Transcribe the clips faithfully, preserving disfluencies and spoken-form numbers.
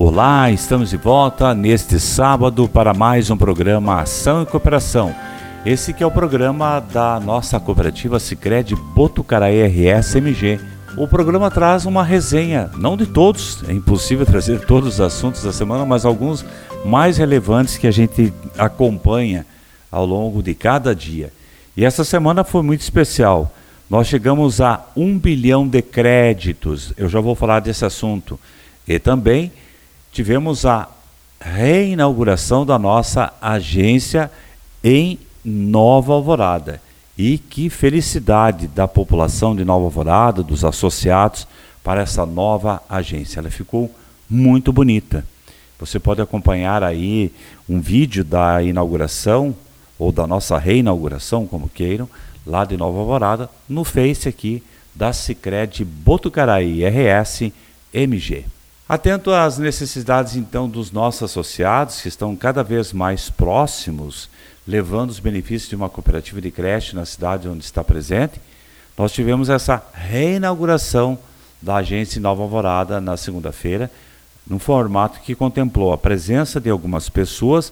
Olá, estamos de volta neste sábado para mais um programa Ação e Cooperação. Esse que é o programa da nossa cooperativa Sicredi Botucaraí R S M G. O programa traz uma resenha, não de todos, é impossível trazer todos os assuntos da semana, mas alguns mais relevantes que a gente acompanha ao longo de cada dia. E essa semana foi muito especial. Nós chegamos a um bilhão de créditos, eu já vou falar desse assunto. E também tivemos a reinauguração da nossa agência em Nova Alvorada. E que felicidade da população de Nova Alvorada, dos associados, para essa nova agência. Ela ficou muito bonita. Você pode acompanhar aí um vídeo da inauguração, ou da nossa reinauguração, como queiram, lá de Nova Alvorada, no Face aqui da Sicredi Botucaraí R S M G. Atento às necessidades, então, dos nossos associados, que estão cada vez mais próximos, levando os benefícios de uma cooperativa de creche na cidade onde está presente, nós tivemos essa reinauguração da agência em Nova Alvorada na segunda-feira, num formato que contemplou a presença de algumas pessoas,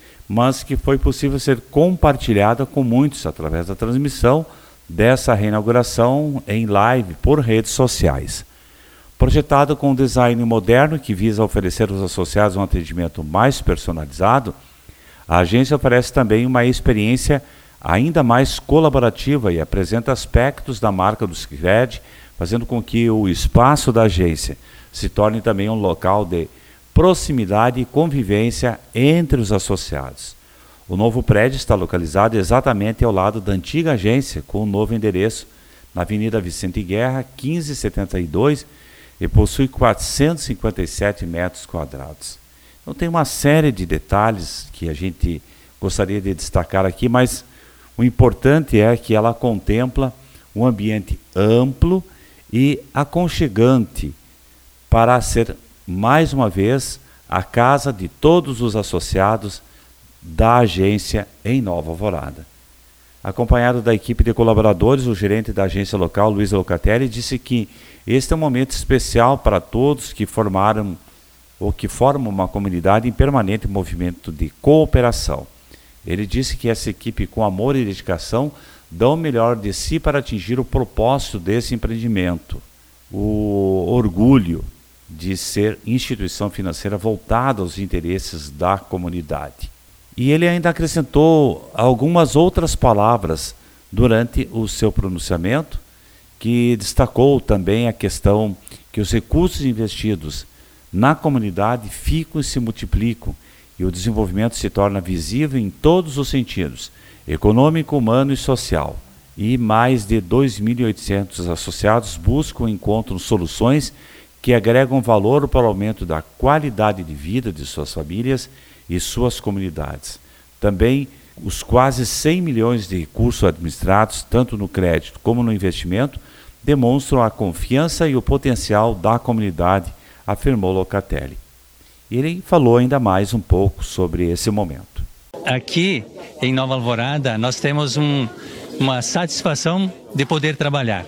mas que foi possível ser compartilhada com muitos através da transmissão dessa reinauguração em live por redes sociais. Projetado com um design moderno que visa oferecer aos associados um atendimento mais personalizado, a agência oferece também uma experiência ainda mais colaborativa e apresenta aspectos da marca do Sicredi, fazendo com que o espaço da agência se torne também um local de proximidade e convivência entre os associados. O novo prédio está localizado exatamente ao lado da antiga agência, com um novo endereço, na Avenida Vicente Guerra, quinze setenta e dois, e possui quatrocentos e cinquenta e sete metros quadrados. Então tem uma série de detalhes que a gente gostaria de destacar aqui, mas o importante é que ela contempla um ambiente amplo e aconchegante para ser, mais uma vez, a casa de todos os associados da agência em Nova Alvorada. Acompanhado da equipe de colaboradores, o gerente da agência local, Luiz Locatelli, disse que este é um momento especial para todos que formaram ou que formam uma comunidade em permanente movimento de cooperação. Ele disse que essa equipe, com amor e dedicação, dão o melhor de si para atingir o propósito desse empreendimento, o orgulho de ser instituição financeira voltada aos interesses da comunidade. E ele ainda acrescentou algumas outras palavras durante o seu pronunciamento, que destacou também a questão que os recursos investidos na comunidade ficam e se multiplicam e o desenvolvimento se torna visível em todos os sentidos, econômico, humano e social. E mais de dois mil e oitocentos associados buscam e encontram soluções que agregam valor para o aumento da qualidade de vida de suas famílias e suas comunidades. Também os quase cem milhões de recursos administrados, tanto no crédito como no investimento, demonstram a confiança e o potencial da comunidade, afirmou Locatelli. Ele falou ainda mais um pouco sobre esse momento. Aqui em Nova Alvorada nós temos um, uma satisfação de poder trabalhar.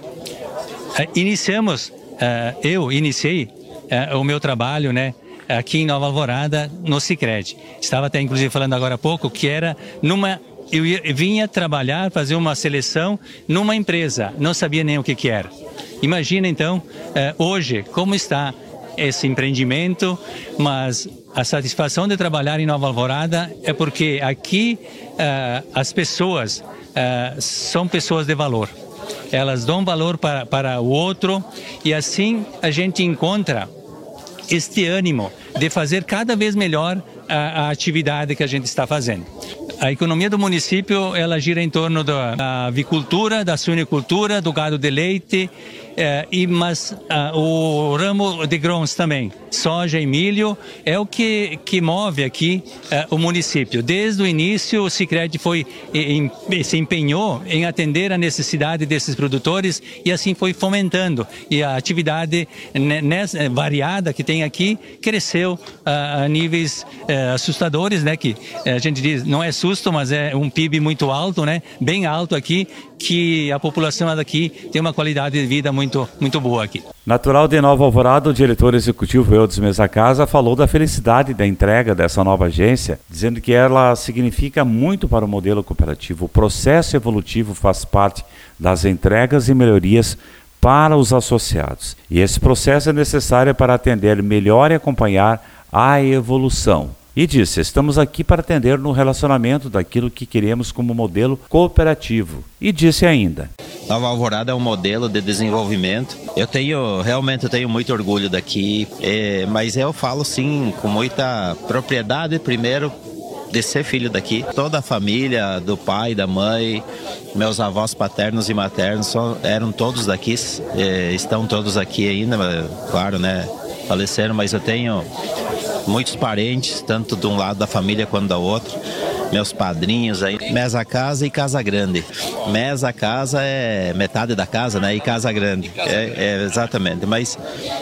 Uh, iniciamos, uh, eu iniciei uh, o meu trabalho, né, aqui em Nova Alvorada no Sicredi. Estava até inclusive falando agora há pouco que era numa... Eu, ia, eu vinha trabalhar, fazer uma seleção numa empresa, não sabia nem o que, que era. Imagina então, uh, hoje, como está esse empreendimento, mas a satisfação de trabalhar em Nova Alvorada é porque aqui uh, as pessoas uh, são pessoas de valor. Elas dão valor para, para o outro e assim a gente encontra este ânimo de fazer cada vez melhor a, a atividade que a gente está fazendo. A economia do município, ela gira em torno da, da avicultura, da suinicultura, do gado de leite, é, e, mas a, o ramo de grãos também, soja e milho, é o que, que move aqui é, o município. Desde o início, o Sicredi foi, em, se empenhou em atender a necessidade desses produtores e assim foi fomentando. E a atividade nessa, variada que tem aqui cresceu a, a níveis é, assustadores, né? Que a gente diz, não é susto, mas é um P I B muito alto, né? Bem alto aqui, que a população daqui tem uma qualidade de vida muito, muito boa aqui. Natural de Nova Alvorada, o diretor executivo Eudes Mesa Casa falou da felicidade da entrega dessa nova agência, dizendo que ela significa muito para o modelo cooperativo. O processo evolutivo faz parte das entregas e melhorias para os associados. E esse processo é necessário para atender melhor e acompanhar a evolução. E disse, estamos aqui para atender no relacionamento daquilo que queremos como modelo cooperativo. E disse ainda, Nova Alvorada é um modelo de desenvolvimento. Eu tenho, realmente eu tenho muito orgulho daqui, é, mas eu falo sim com muita propriedade, primeiro, de ser filho daqui. Toda a família, do pai, da mãe, meus avós paternos e maternos só, eram todos daqui, é, estão todos aqui ainda, claro, né, faleceram, mas eu tenho muitos parentes, tanto de um lado da família quanto da outra, meus padrinhos aí. Mesa Casa e Casa Grande. Mesa Casa é metade da casa, né? E Casa Grande. É, é, exatamente. Mas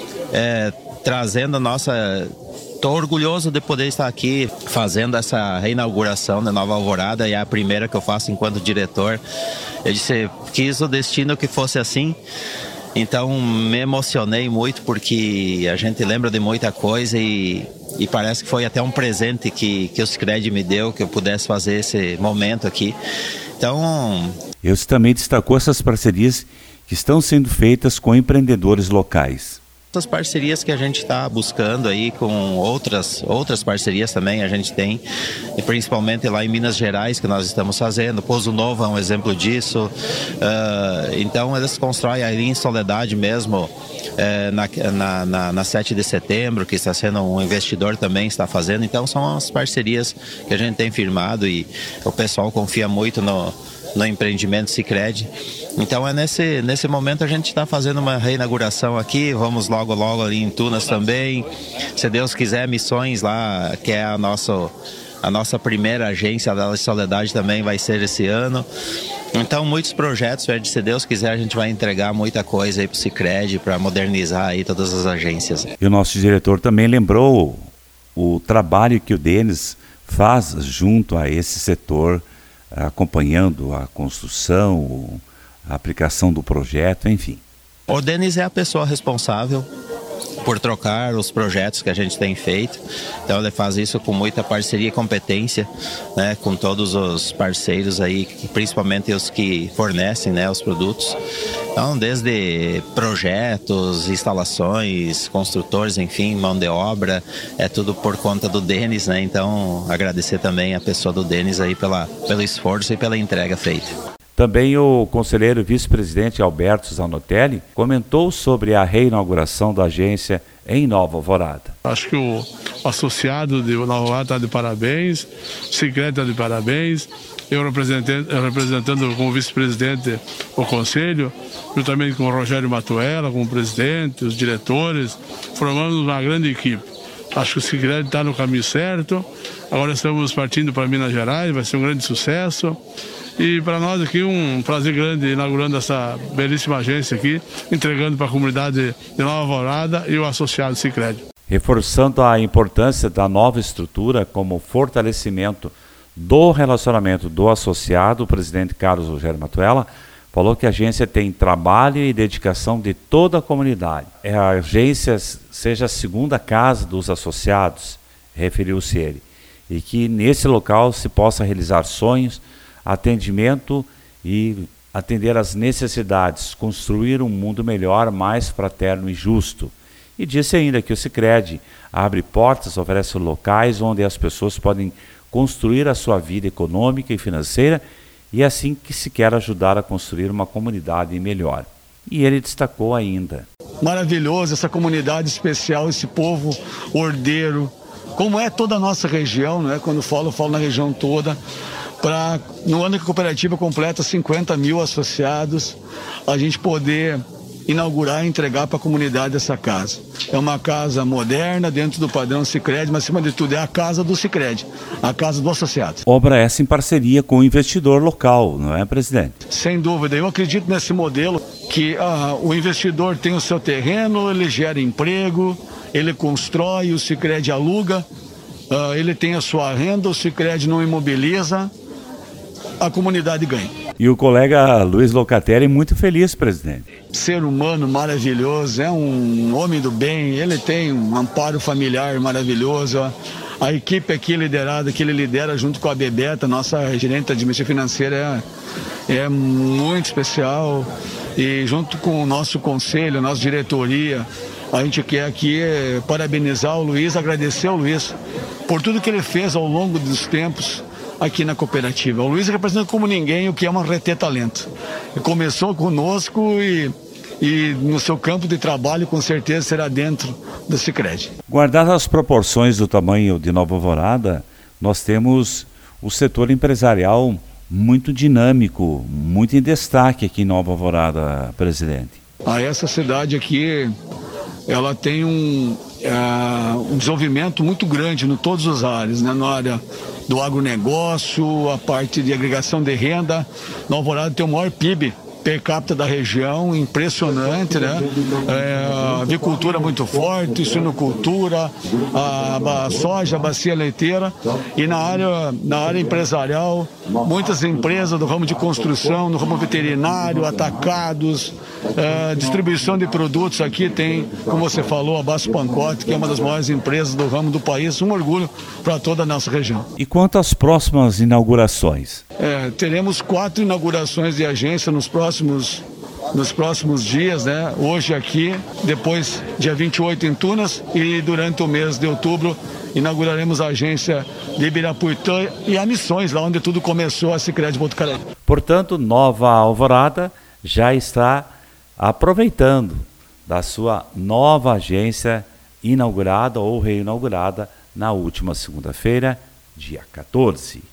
é, trazendo a nossa... Estou orgulhoso de poder estar aqui fazendo essa reinauguração da Nova Alvorada, e é a primeira que eu faço enquanto diretor. Eu disse, quis o destino que fosse assim. Então me emocionei muito porque a gente lembra de muita coisa e, e parece que foi até um presente que, que o Sicredi me deu, que eu pudesse fazer esse momento aqui. Então... Eu também destacou essas parcerias que estão sendo feitas com empreendedores locais. Essas parcerias que a gente está buscando aí com outras, outras parcerias também a gente tem, e principalmente lá em Minas Gerais que nós estamos fazendo. Pouso Novo é um exemplo disso. Uh, então eles constroem ali em Soledade mesmo, uh, na, na, na, na sete de setembro, que está sendo um investidor também está fazendo. Então são as parcerias que a gente tem firmado e o pessoal confia muito no, no empreendimento Sicredi. Então é nesse, nesse momento a gente está fazendo uma reinauguração aqui, vamos logo logo ali em Tunas também, se Deus quiser, Missões lá, que é a nossa, a nossa primeira agência da Soledade também vai ser esse ano. Então muitos projetos, se Deus quiser a gente vai entregar muita coisa aí para o Sicredi, para modernizar aí todas as agências. E o nosso diretor também lembrou o trabalho que o Denis faz junto a esse setor, acompanhando a construção, a aplicação do projeto, enfim. O Denis é a pessoa responsável por trocar os projetos que a gente tem feito. Então ele faz isso com muita parceria e competência, né, com todos os parceiros aí, principalmente os que fornecem, né, os produtos. Então, desde projetos, instalações, construtores, enfim, mão de obra, é tudo por conta do Denis, né? Então, agradecer também a pessoa do Denis aí pela, pelo esforço e pela entrega feita. Também o conselheiro vice-presidente Alberto Zanotelli comentou sobre a reinauguração da agência em Nova Alvorada. Acho que o associado de Nova Alvorada está de parabéns, o Sicredi está de parabéns, eu representando, representando como vice-presidente o conselho, juntamente com o Rogério Matuela, como presidente, os diretores, formamos uma grande equipe. Acho que o Sicredi está no caminho certo, agora estamos partindo para Minas Gerais, vai ser um grande sucesso. E para nós aqui um prazer grande inaugurando essa belíssima agência aqui, entregando para a comunidade de Nova Alvorada e o associado Sicredi. Reforçando a importância da nova estrutura como fortalecimento do relacionamento do associado, o presidente Carlos Rogério Matuela falou que a agência tem trabalho e dedicação de toda a comunidade. A agência seja a segunda casa dos associados, referiu-se ele, e que nesse local se possa realizar sonhos, atendimento e atender às necessidades, construir um mundo melhor, mais fraterno e justo. E disse ainda que o Sicredi abre portas, oferece locais onde as pessoas podem construir a sua vida econômica e financeira e assim que se quer ajudar a construir uma comunidade melhor. E ele destacou ainda. Maravilhoso essa comunidade especial, esse povo ordeiro, como é toda a nossa região, né? Quando eu falo, eu falo na região toda. Para, no ano que a cooperativa completa cinquenta mil associados, a gente poder inaugurar e entregar para a comunidade essa casa. É uma casa moderna, dentro do padrão Sicredi, mas acima de tudo é a casa do Sicredi, a casa do associado. Obra essa em parceria com o investidor local, não é, presidente? Sem dúvida, eu acredito nesse modelo que ah, o investidor tem o seu terreno, ele gera emprego, ele constrói, o Sicredi aluga, ah, ele tem a sua renda, o Sicredi não imobiliza, a comunidade ganha. E o colega Luiz Locatelli muito feliz, presidente. Ser humano maravilhoso, é um homem do bem, ele tem um amparo familiar maravilhoso. A equipe aqui liderada, que ele lidera junto com a Bebeta, nossa gerente administrativa financeira, é, é muito especial. E junto com o nosso conselho, a nossa diretoria, a gente quer aqui parabenizar o Luiz, agradecer ao Luiz por tudo que ele fez ao longo dos tempos aqui na cooperativa. O Luiz representa como ninguém o que é uma reter talento. Ele começou conosco e, e no seu campo de trabalho com certeza será dentro do Sicredi. Guardadas as proporções do tamanho de Nova Alvorada, nós temos o setor empresarial muito dinâmico, muito em destaque aqui em Nova Alvorada, presidente. Ah, essa cidade aqui, ela tem um, é, um desenvolvimento muito grande em todas as áreas, né? Na área do agronegócio, a parte de agregação de renda. Nova Alvorada tem o maior P I B per capita da região, impressionante, né? É, avicultura muito forte, suinocultura, a, a soja, a bacia leiteira, e na área, na área empresarial, muitas empresas do ramo de construção, no ramo veterinário, atacados, é, distribuição de produtos. Aqui tem, como você falou, a Basso Pancote, que é uma das maiores empresas do ramo do país, um orgulho para toda a nossa região. E quanto às próximas inaugurações? É, teremos quatro inaugurações de agência nos próximos nos próximos dias, né? Hoje aqui, depois dia vinte e oito em Tunas, e durante o mês de outubro inauguraremos a agência de Ibirapuitã e a Missões, lá onde tudo começou, a Sicredi Botucaraí. Portanto, Nova Alvorada já está aproveitando da sua nova agência inaugurada ou reinaugurada na última segunda-feira, dia quatorze.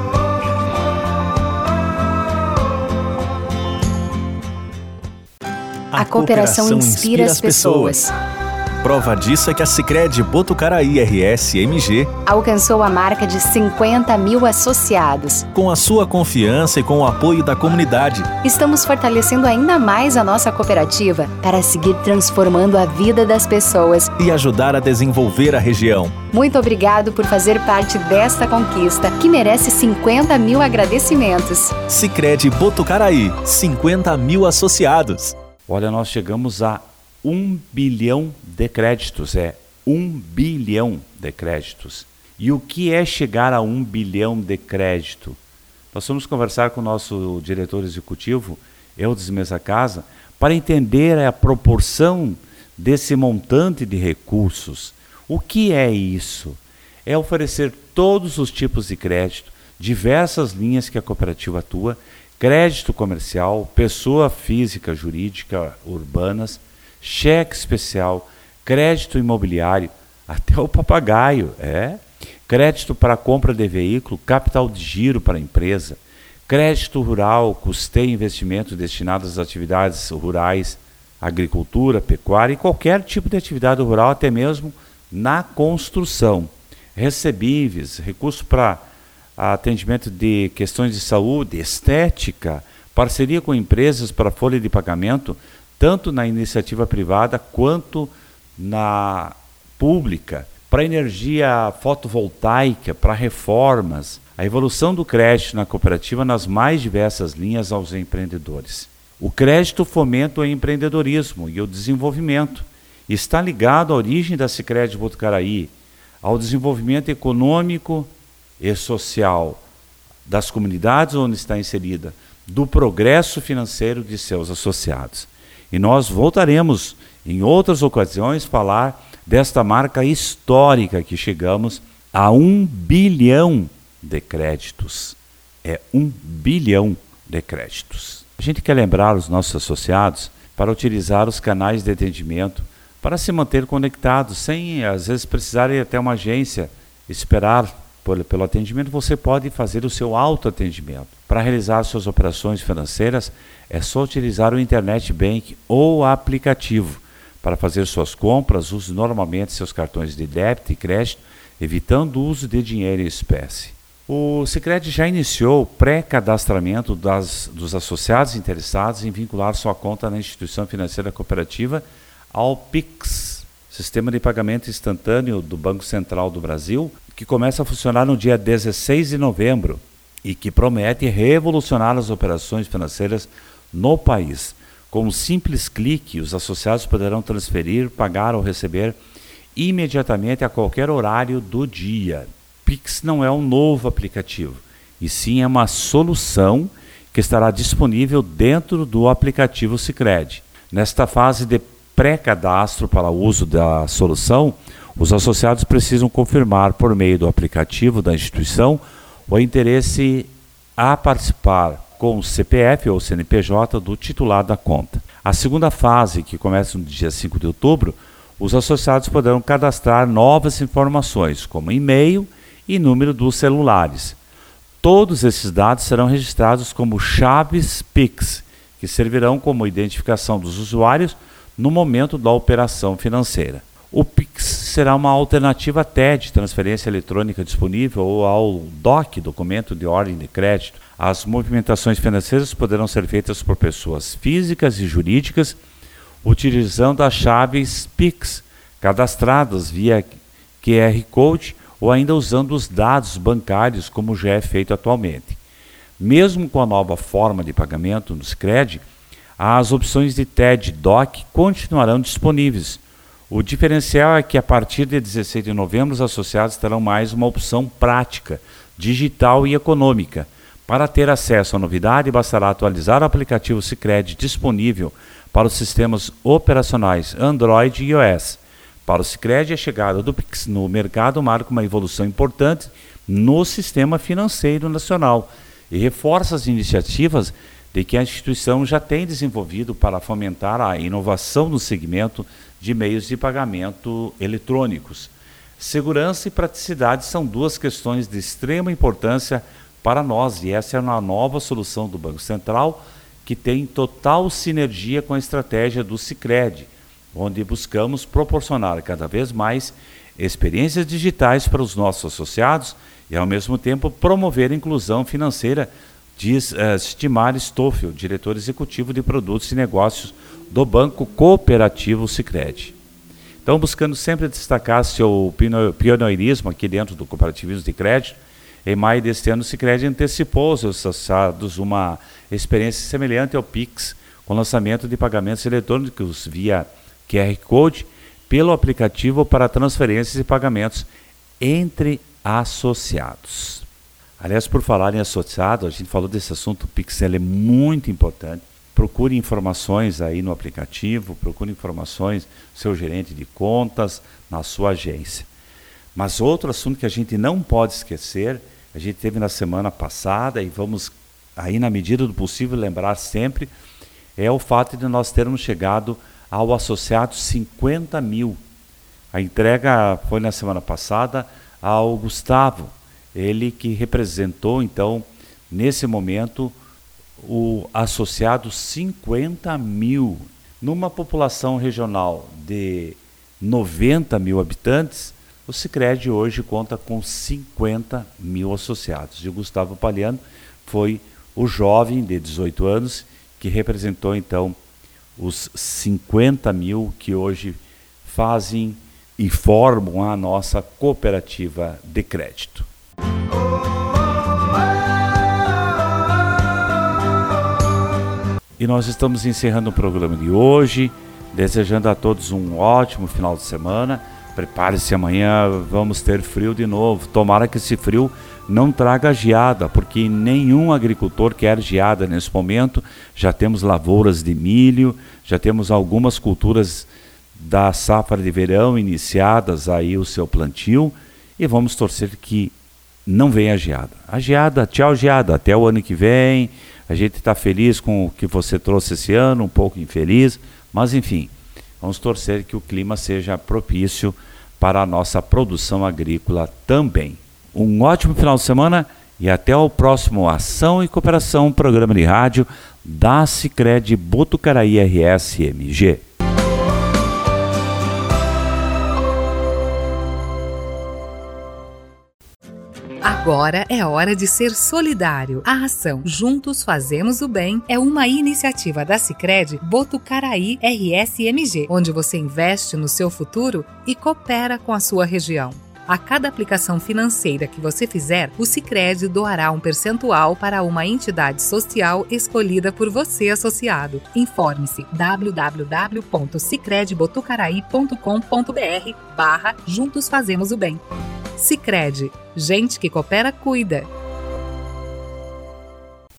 A cooperação inspira as pessoas. Prova disso é que a Sicredi Botucaraí R S M G alcançou a marca de cinquenta mil associados. Com a sua confiança e com o apoio da comunidade, estamos fortalecendo ainda mais a nossa cooperativa para seguir transformando a vida das pessoas e ajudar a desenvolver a região. Muito obrigado por fazer parte desta conquista, que merece cinquenta mil agradecimentos. Sicredi Botucaraí, cinquenta mil associados. Olha, nós chegamos a um bilhão de créditos, é um bilhão de créditos. E o que é chegar a um bilhão de crédito? Nós vamos conversar com o nosso diretor executivo, Eudes Mesa Casa, para entender a proporção desse montante de recursos. O que é isso? É oferecer todos os tipos de crédito, diversas linhas que a cooperativa atua, crédito comercial, pessoa física, jurídica, urbanas, cheque especial, crédito imobiliário, até o papagaio, é, crédito para compra de veículo, capital de giro para a empresa, crédito rural, custeio e investimento destinados às atividades rurais, agricultura, pecuária e qualquer tipo de atividade rural, até mesmo na construção, recebíveis, recurso para atendimento de questões de saúde, estética, parceria com empresas para folha de pagamento, tanto na iniciativa privada quanto na pública, para energia fotovoltaica, para reformas, a evolução do crédito na cooperativa nas mais diversas linhas aos empreendedores. O crédito fomenta o empreendedorismo e o desenvolvimento. Está ligado à origem da Sicredi Botucaraí, ao desenvolvimento econômico e social das comunidades onde está inserida, do progresso financeiro de seus associados. E nós voltaremos em outras ocasiões falar desta marca histórica que chegamos a um bilhão de créditos. É um bilhão de créditos. A gente quer lembrar os nossos associados para utilizar os canais de atendimento para se manter conectados, sem às vezes precisar ir até uma agência, esperar pelo atendimento. Você pode fazer o seu autoatendimento. Para realizar suas operações financeiras, é só utilizar o Internet Bank ou aplicativo. Para fazer suas compras, use normalmente seus cartões de débito e crédito, evitando o uso de dinheiro em espécie. O Sicredi já iniciou o pré-cadastramento das, dos associados interessados em vincular sua conta na instituição financeira cooperativa ao Pix, Sistema de Pagamento Instantâneo do Banco Central do Brasil, que começa a funcionar no dia dezesseis de novembro. e que promete revolucionar as operações financeiras no país. Com um simples clique, os associados poderão transferir, pagar ou receber imediatamente a qualquer horário do dia. Pix não é um novo aplicativo, e sim é uma solução que estará disponível dentro do aplicativo Sicredi. Nesta fase de pré-cadastro para o uso da solução, os associados precisam confirmar por meio do aplicativo da instituição o interesse a participar com o C P F ou C N P J do titular da conta. A segunda fase, que começa no dia cinco de outubro, os associados poderão cadastrar novas informações, como e-mail e número dos celulares. Todos esses dados serão registrados como chaves Pix, que servirão como identificação dos usuários no momento da operação financeira. O Pix será uma alternativa à T E D, transferência eletrônica disponível, ou ao D O C, documento de ordem de crédito. As movimentações financeiras poderão ser feitas por pessoas físicas e jurídicas, utilizando as chaves Pix, cadastradas via Q R Code ou ainda usando os dados bancários, como já é feito atualmente. Mesmo com a nova forma de pagamento no Sicredi, as opções de T E D e D O C continuarão disponíveis. O diferencial é que a partir de dezesseis de novembro os associados terão mais uma opção prática, digital e econômica. Para ter acesso à novidade, bastará atualizar o aplicativo Sicredi disponível para os sistemas operacionais Android e iOS. Para o Sicredi, a chegada do Pix no mercado marca uma evolução importante no sistema financeiro nacional e reforça as iniciativas de que a instituição já tem desenvolvido para fomentar a inovação no segmento de meios de pagamento eletrônicos. Segurança e praticidade são duas questões de extrema importância para nós, e essa é uma nova solução do Banco Central que tem total sinergia com a estratégia do Sicredi, onde buscamos proporcionar cada vez mais experiências digitais para os nossos associados e, ao mesmo tempo, promover a inclusão financeira, diz uh, Stimar Stoffel, diretor executivo de produtos e negócios do Banco Cooperativo Sicredi. Então, buscando sempre destacar seu pioneirismo aqui dentro do cooperativismo de crédito, em maio deste ano, o Sicredi antecipou aos seus associados uma experiência semelhante ao Pix, com lançamento de pagamentos eletrônicos via Q R Code pelo aplicativo para transferências e pagamentos entre associados. Aliás, por falar em associado, a gente falou desse assunto, o Pix ele é muito importante. Procure informações aí no aplicativo, procure informações do seu gerente de contas, na sua agência. Mas outro assunto que a gente não pode esquecer, a gente teve na semana passada e vamos aí na medida do possível lembrar sempre, é o fato de nós termos chegado ao associado cinquenta mil. A entrega foi na semana passada ao Gustavo, ele que representou então nesse momento o associado cinquenta mil. Numa população regional de noventa mil habitantes, o Sicredi hoje conta com cinquenta mil associados. E o Gustavo Paliano foi o jovem de dezoito anos que representou então os cinquenta mil que hoje fazem e formam a nossa cooperativa de crédito. E nós estamos encerrando o programa de hoje, desejando a todos um ótimo final de semana. Prepare-se, amanhã vamos ter frio de novo. Tomara que esse frio não traga geada, porque nenhum agricultor quer geada nesse momento. Já temos lavouras de milho, já temos algumas culturas da safra de verão iniciadas aí o seu plantio, e vamos torcer que não venha geada. A geada, tchau geada, até o ano que vem. A gente está feliz com o que você trouxe esse ano, um pouco infeliz, mas enfim, vamos torcer que o clima seja propício para a nossa produção agrícola também. Um ótimo final de semana e até o próximo Ação e Cooperação, programa de rádio da Sicredi Botucaraí R S M G. Agora é hora de ser solidário. A ação Juntos Fazemos o Bem é uma iniciativa da Sicredi Botucaraí R S M G, onde você investe no seu futuro e coopera com a sua região. A cada aplicação financeira que você fizer, o Sicredi doará um percentual para uma entidade social escolhida por você, associado. Informe-se w w w ponto sicredi botucaraí ponto com ponto b r barra Juntos Fazemos o Bem. Sicredi, gente que coopera, cuida.